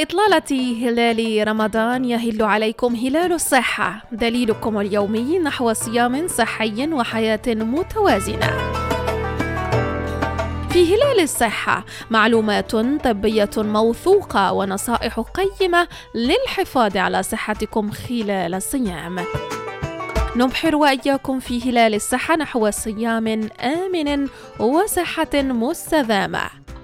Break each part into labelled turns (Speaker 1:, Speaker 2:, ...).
Speaker 1: إطلالة هلال رمضان يهل عليكم هلال الصحة، دليلكم اليومي نحو صيام صحي وحياة متوازنة. في هلال الصحة معلومات طبية موثوقة ونصائح قيمة للحفاظ على صحتكم خلال الصيام. نبحر وإياكم في هلال الصحة نحو صيام آمن وصحة مستدامة.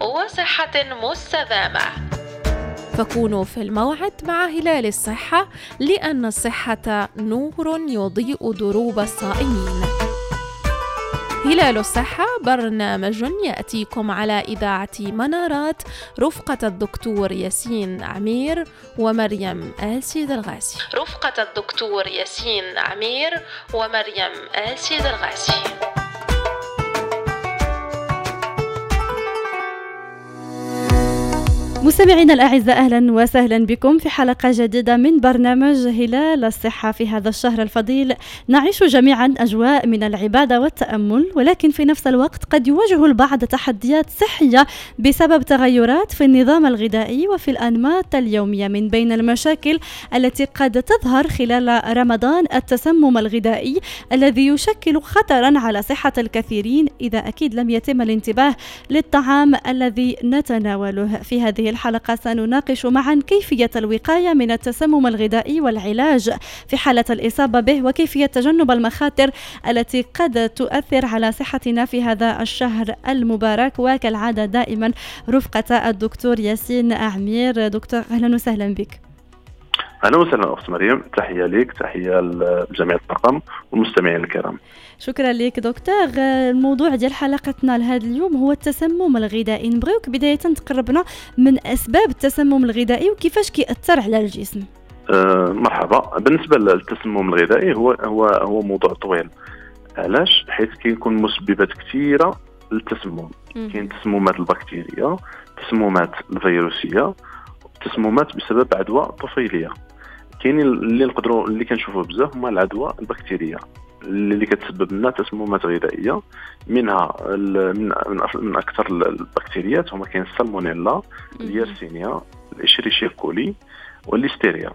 Speaker 1: فكونوا في الموعد مع هلال الصحة، لأن الصحة نور يضيء دروب الصائمين. هلال الصحة برنامج يأتيكم على إذاعة منارات رفقة الدكتور ياسين عمير ومريم آل سيد الغاسي.
Speaker 2: مستمعينا الأعزاء، أهلا وسهلا بكم في حلقة جديدة من برنامج هلال الصحة. في هذا الشهر الفضيل نعيش جميعا أجواء من العبادة والتأمل، ولكن في نفس الوقت قد يواجه البعض تحديات صحية بسبب تغيرات في النظام الغذائي وفي الأنماط اليومية. من بين المشاكل التي قد تظهر خلال رمضان التسمم الغذائي الذي يشكل خطرا على صحة الكثيرين إذا أكيد لم يتم الانتباه للطعام الذي نتناوله. في هذه الحلقة سنناقش معا كيفية الوقاية من التسمم الغذائي والعلاج في حالة الإصابة به، وكيفية تجنب المخاطر التي قد تؤثر على صحتنا في هذا الشهر المبارك. وكالعادة دائما رفقة الدكتور ياسين عمير. دكتور أهلا وسهلا بك.
Speaker 3: أهلا وسهلا أخت مريم، تحية لك، تحية لجميع الطاقم والمستمعين الكرام.
Speaker 2: شكرا لك دكتور. الموضوع ديال حلقتنا لهذا اليوم هو التسمم الغذائي. نبغيوك بداية تقربنا من أسباب التسمم الغذائي وكيفاش كيأثر على الجسم.
Speaker 3: مرحبا. بالنسبة للتسمم الغذائي هو موضوع طويل. علاش؟ حيث كيكون مسببات كثيرة للتسمم. كاين تسممات البكتيرية، تسممات الفيروسية، تسممات بسبب عدوى طفيلية. كاين اللي كنشوفوا بزاف هما العدوى البكتيرية اللي كتسبب لنا تسممات غذائيه. منها من اكثر البكتيريات هما كاين السالمونيلا، اليرسينيا، الاشريشيا كولي والليستيريا.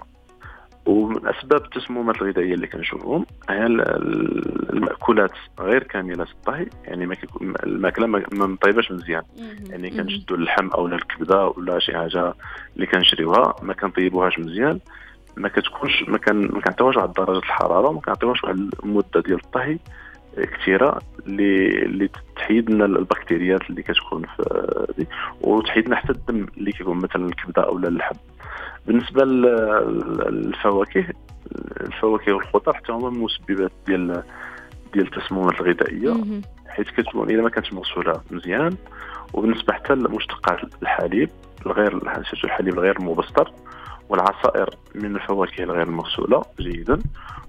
Speaker 3: ومن اسباب التسممات الغذائيه اللي كنشوفهم هي المأكولات غير كامله الطهي، يعني الماكله ما مطيباش مزيان، يعني كنشدوا اللحم او الكبده ولا شي حاجه اللي كنشريوها ما كنطيبوهاش مزيان، ما كنعطيوهاش واحد درجه الحراره، ما كنعطيوهاش واحد المده ديال الطهي كثيره اللي تحيد لنا البكتيريات اللي كتكون في دي، وتحيد لنا حتى الدم اللي كيكون مثلا الكبده او اللحم. بالنسبه للفواكه والخضر حتى هما المسببات ديال التسممات الغذائيه، حيث كتكون اذا ما كانتش مغسوله مزيان. وبالنسبه حتى لمشتقات الحليب الغير المبستر والعصائر من الفواكه الغير المغسولة جيدا.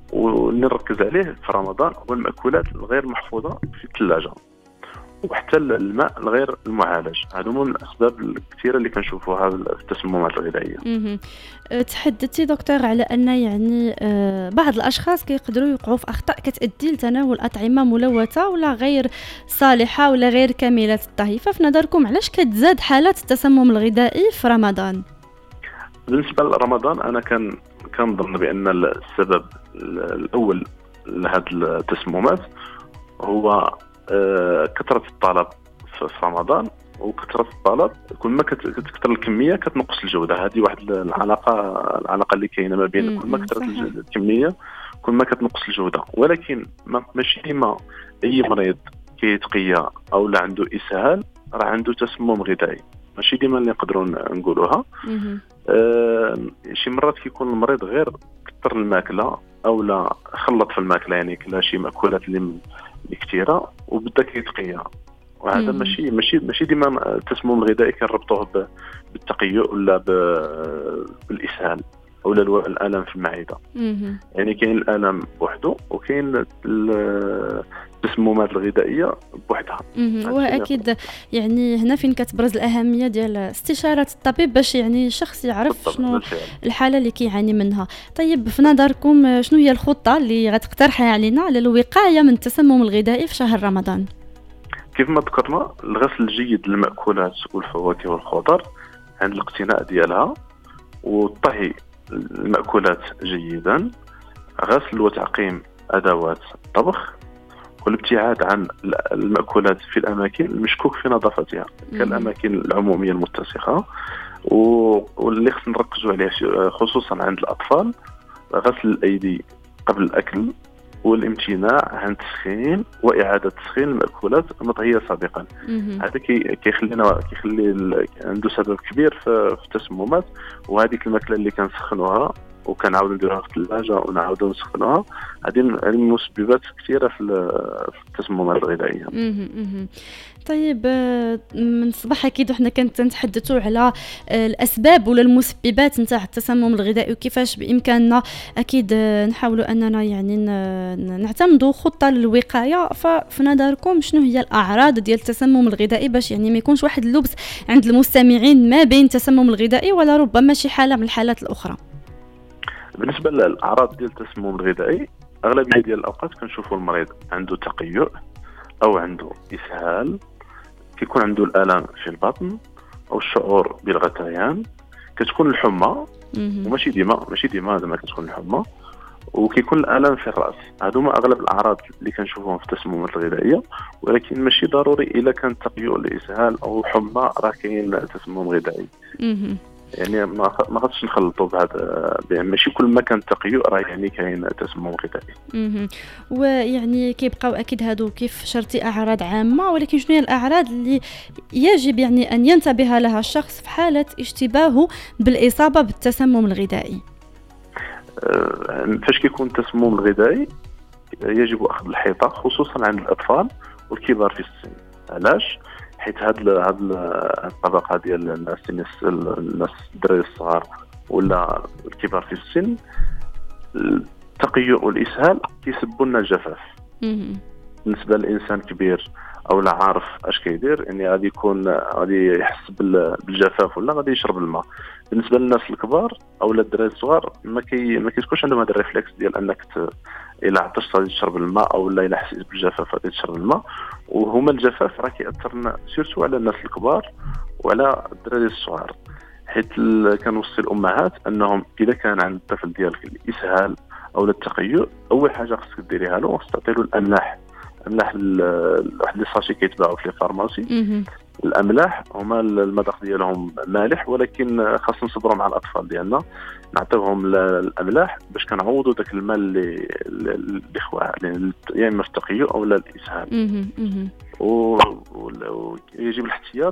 Speaker 3: ونركز عليه في رمضان هو المأكولات الغير محفوظة في الثلاجة، وحتى الماء الغير المعالج. هذو من الأسباب الكثيرة اللي كنشوفوها في التسممات الغذائية.
Speaker 2: تحدثتي دكتور على أن يعني بعض الأشخاص كيقدروا يوقعوا في أخطاء كتؤدي لتناول أطعمة ملوثة ولا غير صالحة ولا غير كاملة الطهي، ففي نظركم علاش كتزاد حالات التسمم الغذائي في رمضان؟
Speaker 3: بالنسبة لرمضان أنا كنظن بأن السبب الأول لهذه التسممات هو كثرة الطلب في رمضان. وكثرة الطلب كل ما كتكثر الكمية كتنقص الجودة. هذه واحد العلاقة اللي كاينة ما بين كل ما كثرت الكمية كل ما كتنقص الجودة. ولكن ماشي ديما أي مريض كيتقيا أو لا عنده إسهال راه عنده تسمم غذائي، ماشي ديما اللي نقدروا نقولوها. شي مرات كيكون المريض غير كثر الماكله او لا خلط في الماكله، يعني كلا شي مأكولات اللي كثيره وبدا كيتقيا. وهذا ماشي ديما التسمم الغذائي كنربطوه بالتقيؤ ولا بالاسهال او الالم في المعده. يعني كاين الالم بوحده وكاين التسممات الغذائيه بوحدها.
Speaker 2: واكيد يعني هنا فين كتبرز الاهميه ديال استشاره الطبيب باش يعني الشخص يعرف شنو الحاله اللي كيعاني منها. طيب في نظركم شنو هي الخطه اللي غتقترحها علينا على الوقايه من التسمم الغذائي في شهر رمضان؟
Speaker 3: كيف ما ذكرنا الغسل الجيد للمأكولات والفواكه والخضر عند الاقتناء ديالها، وطهي المأكولات جيدا، غسل وتعقيم أدوات الطبخ، والابتعاد عن المأكولات في الأماكن المشكوك في نظافتها كالأماكن العمومية المتسخة. واللي خصنا نركزوا عليه خصوصا عند الأطفال غسل الأيدي قبل الأكل، والامتناع عن تسخين وإعادة تسخين المأكولات المطهية سابقا. هذا كيخلي عنده سبب كبير في التسممات. وهذيك الماكلة اللي كنسخنوها وكنعاودوا نديروها في الثلاجة ونعاودوا نسخنوها، هذه مسببات كثيرة في التسممات الغذائية.
Speaker 2: طيب، من الصباح اكيد وحنا كنتحدثوا على الاسباب ولا المسببات نتاع التسمم الغذائي، وكيفاش بامكاننا اكيد نحاولوا اننا يعني نعتمدوا خطه للوقايه. ففي نظركم شنو هي الاعراض ديال التسمم الغذائي، باش يعني ما يكونش واحد اللبس عند المستمعين ما بين التسمم الغذائي ولا ربما شي حاله من الحالات الاخرى؟
Speaker 3: بالنسبه للاعراض ديال التسمم الغذائي، اغلبيه ديال الاوقات كنشوفوا المريض عنده تقيؤ او عنده اسهال، كيكون عنده الالم في البطن او الشعور بالغثيان، كتكون الحمى وماشي ديما زعما كتكون الحمى، وكيكون الالم في الراس. هذوما اغلب الاعراض اللي كنشوفوهم في التسممات الغذائيه، ولكن ماشي ضروري الا كان تقيؤ الاسهال او حمى راه كاين تسمم غذائي. يعني ما خاصش نخلطوا بهذا، ماشي كل ما كان تقيؤ راه يعني كاين تسمم غذائي.
Speaker 2: ويعني كيبقاو اكيد هادو كيف شرطي اعراض عامه، ولكن شنو هي الاعراض اللي يجب يعني ان ينتبه لها الشخص في حاله اشتباهه بالاصابه بالتسمم الغذائي؟
Speaker 3: فاش كيكون التسمم الغذائي يجب اخذ الحيطه خصوصا عند الاطفال والكبار في السن. علاش؟ حيت هاد الطبقه ديال الناس الدراري الصغار ولا الكبار في السن، التقيؤ والاسهال كيسببوا لنا الجفاف. بالنسبه للانسان كبير او لا عارف اش كيدير، يعني غادي يحس بالجفاف ولا غادي يشرب الماء. بالنسبه للناس الكبار او الدراري الصغار ما كيكونش عندهم هذا الريفلكس ديال انك الا عطشت غادي تشرب الماء، او لا الا حسيت بالجفاف غادي تشرب الماء. وهما الجفاف راه كيأثر سيرتو على الناس الكبار وعلى الدراري الصغار، حيت كنوصي الامهات انهم اذا كان عند الطفل ديالك الاسهال او التقيؤ، اول حاجه خصك ديريها له خصك تعطي له الاملاح واحد لي ساشي كيتباعوا في الفارماسي. الاملاح هما المذاق ديالهم مالح، ولكن خاصنا نصبروا مع الاطفال ديالنا، نعطيوهم الاملاح باش كنعوضوا داك الماء اللي خوا يا اما في التقيؤ او الاسهال. ويجب الاحتياط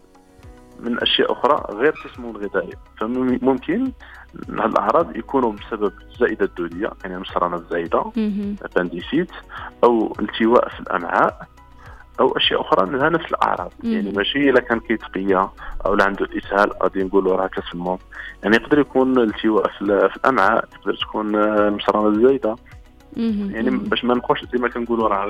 Speaker 3: من اشياء اخرى غير التسمم الغذائي. فممكن هاد الاعراض يكونوا بسبب الزائده الدوديه، يعني المصرانه الزايده، ابانديسيت، او التواء في الامعاء، او اشياء اخرى منها نفس الاعراض. يعني ماشي الا كان كيتقيا او لا عنده الاسهال غادي نقولوا راه تسمم. يعني يقدر يكون التواء في الامعاء، تقدر تكون المصرانه الزايده. يعني باش ما نبقاوش ديما كنقولوا راه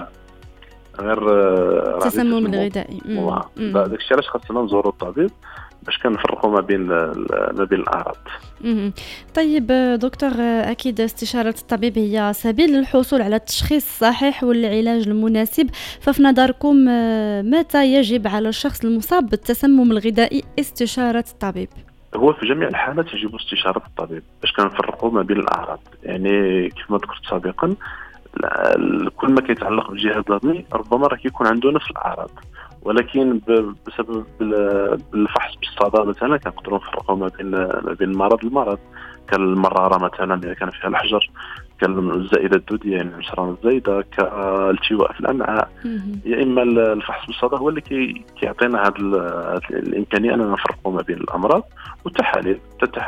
Speaker 3: غير
Speaker 2: التسمم الغذائي.
Speaker 3: داك الشيء علاش خاصنا نزوروا الطبيب باش كنفرقوا ما بين الاعراض.
Speaker 2: طيب دكتور، اكيد استشاره الطبيب هي سبيل للحصول على التشخيص الصحيح والعلاج المناسب. ففي نظركم متى يجب على الشخص المصاب بالتسمم الغذائي استشاره الطبيب؟
Speaker 3: هو في جميع الحالات يجب استشاره الطبيب باش كنفرقوا ما بين الاعراض. يعني كيف ما ذكرت سابقا، كل ما كيتعلق بالجهاز الهضمي ربما راه كيكون عنده نفس الاعراض، ولكن بسبب الفحص بالصدى مثلا كنقدروا نفرقوا ما بين المرض كالمراره مثلا اللي كان فيها الحجر، كالزائده الدوديه يعني المصرانه الزايده، كالتواء في الامعاء. يا اما الفحص بالصدى هو اللي كيعطينا هذه الامكانيه اننا نفرقوا ما بين الامراض والتحاليل.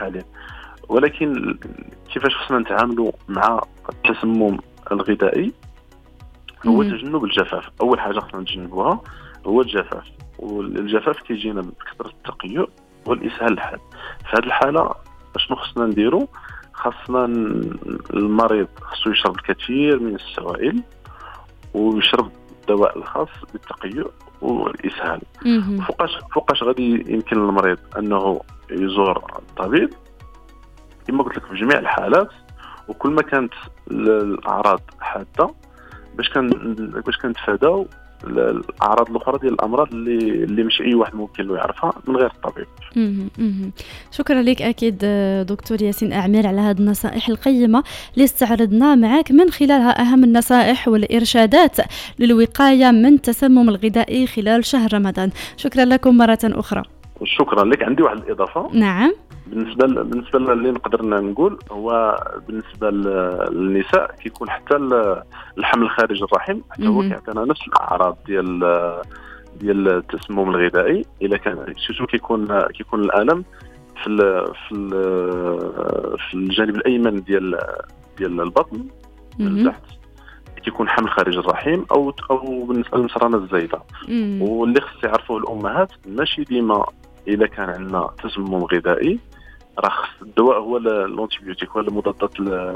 Speaker 3: ولكن كيفاش خصنا نتعاملوا مع التسمم الغذائي؟ هو تجنب الجفاف. اول حاجه خصنا نتجنبوها هو الجفاف، والجفاف كيجينا بكثره التقيؤ والاسهال الحاد. في هذه الحاله شنو خصنا نديرو؟ خاصنا المريض خصو يشرب الكثير من السوائل ويشرب الدواء الخاص بالتقيؤ والاسهال. فوقاش غادي يمكن للمريض انه يزور الطبيب؟ كما قلت لك في جميع الحالات، وكل ما كانت الاعراض حاده باش كنتفاداو الاعراض الاخرى ديال الامراض اللي مش اي واحد ممكن له يعرفها من غير الطبيب.
Speaker 2: شكرا لك اكيد دكتور ياسين أعمير على هذه النصائح القيمه اللي استعرضنا معك، من خلالها اهم النصائح والارشادات للوقايه من التسمم الغذائي خلال شهر رمضان. شكرا لكم مره اخرى.
Speaker 3: شكرا لك. عندي واحد الاضافه.
Speaker 2: نعم.
Speaker 3: بالنسبه اللي نقدر نقول هو بالنسبه للنساء كيكون حتى الحمل خارج الرحم حتى هو كيعطينا نفس الاعراض ديال التسمم الغذائي. الا كان كيكون الالم في الجانب الايمن ديال البطن من تحت، كيكون حمل خارج الرحم او بالنسبه للمسرانه الزايده. واللي خص يعرفوه الامهات ماشي ديما الا كان عندنا تسمم غذائي راه خص الدواء هو الانتيبيوتيك هو المضادات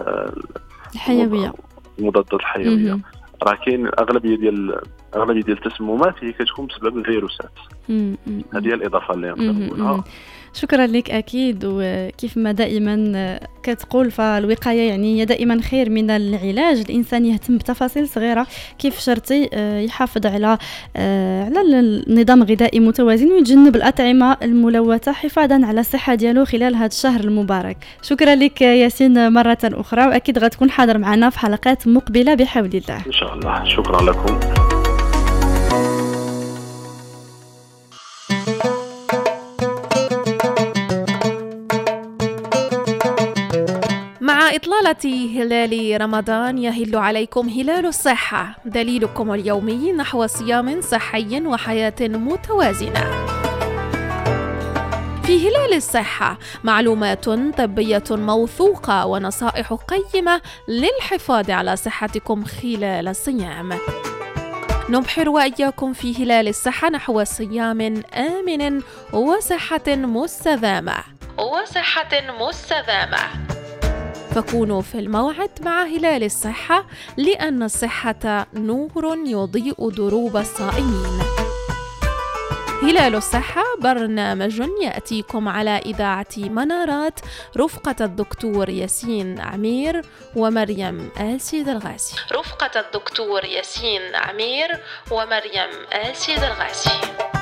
Speaker 3: الحيويه. راه كاين اغلبيه ديال التسممات هي كتكون بسبب الفيروسات. هذه الاضافه اللي نقدر نقولها.
Speaker 2: شكرا لك أكيد. وكيف ما دائما كتقول فالوقاية يعني هي دائما خير من العلاج. الإنسان يهتم بتفاصيل صغيرة كيف شرطي يحافظ على النظام الغذائي متوازن ويتجنب الأطعمة الملوثة حفاظا على الصحة ديالو خلال هذا الشهر المبارك. شكرا لك ياسين مرة أخرى، وأكيد غتكون حاضر معنا في حلقات مقبلة بحول الله
Speaker 3: إن شاء الله. شكرا لكم.
Speaker 1: مع إطلالة هلال رمضان يهل عليكم هلال الصحة، دليلكم اليومي نحو صيام صحي وحياة متوازنة. في هلال الصحة معلومات طبية موثوقة ونصائح قيمة للحفاظ على صحتكم خلال الصيام. نبحر وإياكم في هلال الصحة نحو صيام آمن وصحة مستدامة. فكونوا في الموعد مع هلال الصحة، لأن الصحة نور يضيء دروب الصائمين. هلال الصحة برنامج يأتيكم على إذاعة منارات رفقة الدكتور ياسين عمير ومريم آسيد الغاسي.